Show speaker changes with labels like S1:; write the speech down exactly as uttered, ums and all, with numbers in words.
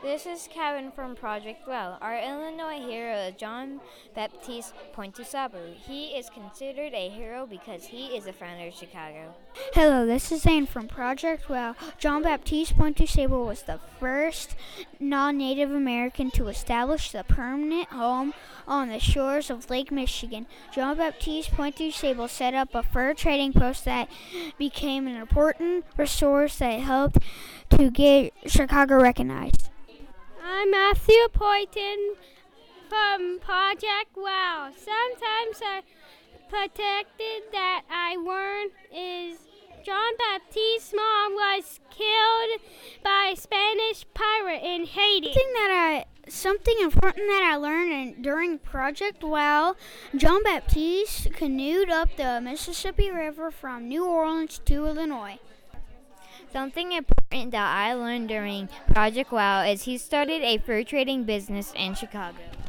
S1: This is Kevin from Project Well. Our Illinois hero is John Baptiste Pointu-Sabu. He is considered a hero because he is the founder of Chicago.
S2: Hello, this is Zane from Project Well. John Baptiste Pointu-Sabu was the first non-Native American to establish the permanent home on the shores of Lake Michigan. John Baptiste Pointu-Sabu set up a fur trading post that became an important resource that helped to get Chicago recognized.
S3: I'm Matthew Poyton from Project Wow. Sometimes I protected that I learned is John Baptiste's mom was killed by a Spanish pirate in Haiti.
S2: Something that I something important that I learned in, during Project Wow, John Baptiste canoed up the Mississippi River from New Orleans to Illinois.
S1: Something important that I learned during Project Wow is he started a fur trading business in Chicago.